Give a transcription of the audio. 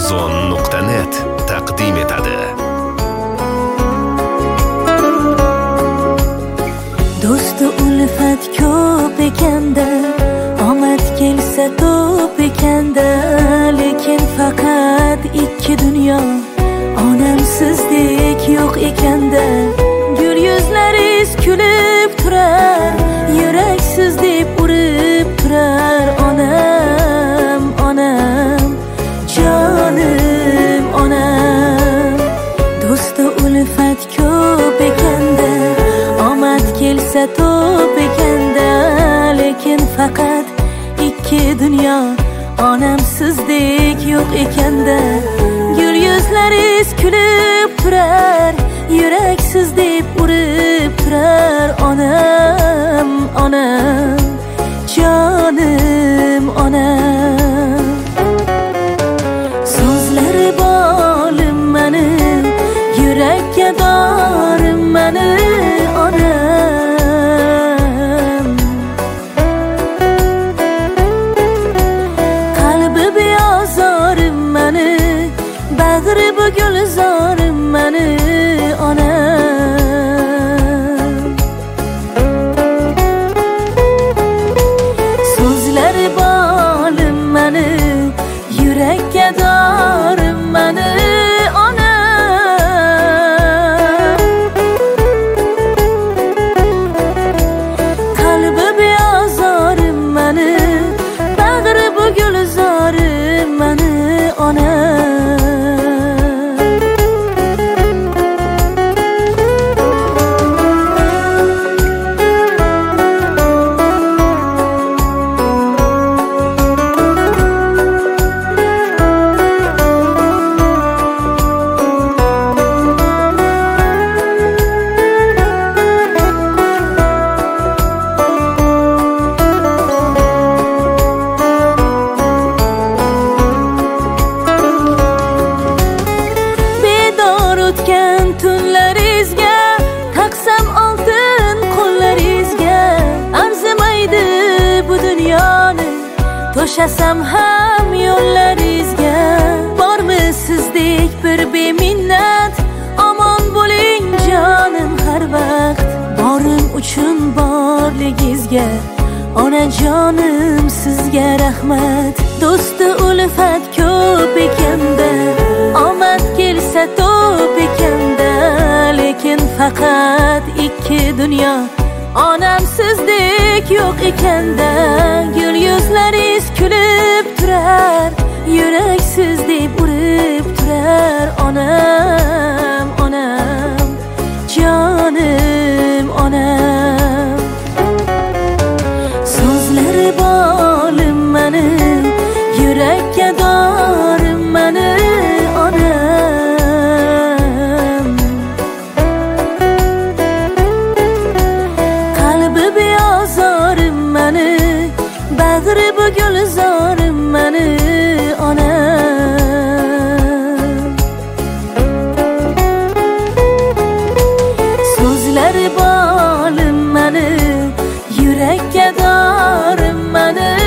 Amazon.net taqdim etadi. Do'sti ulfat ko'p ekanda, omad kelsa to'p ekanda, lekin faqat ikki dunyo, onamsizdek yo'q ekanda. Gul yuzlaringiz kulib turar, yuraksiz deb urib turar. Onam, onam, jonim onam. Do'sti ulfat ko'p ekanda, omad kelsa to'p ekanda, lekin faqat ikki dunyo, onamsizdek yo'q ekanda. Gul yuzlaringiz kulib turar, yuraksiz deb urib turar. Onam, onam, jonim onam. So'zlari bolim mani, yurakka dorim mani. Onam qalbi beozorim mani, bag'ri bu gulzorim mani. Onam so'zlari bolim mani, yurakka dorim mani. Onam qalbi beozorim mani, bag'ri bu gulzorim mani. Onam tunlaringizga taqsam oltin qo'llaringizga, arzimaydi bu dunyoni to'shasam ham yo'llaringizga. Bormi sizdek bir beminnat, omon bo'ling jonim har vaqt. Borim uchun borligingizga, onajonim sizga rahmat. Do'sti ulfat ko'p ekanda, omad kelsa to'p ekanda, lekin faqat ikki dunyo, onamsizdek yo'q ekanda. Gul yuzlaringiz kulib turar, yuraksiz deb urib turar. Onam, onam, jonim onam. So'zlari bolim mani, yurakka dorim mani. Onam qalbi beozorim mani, bag'ri bu gulzorim mani. Onam so'zlari bolim mani, yurakka dorim mani.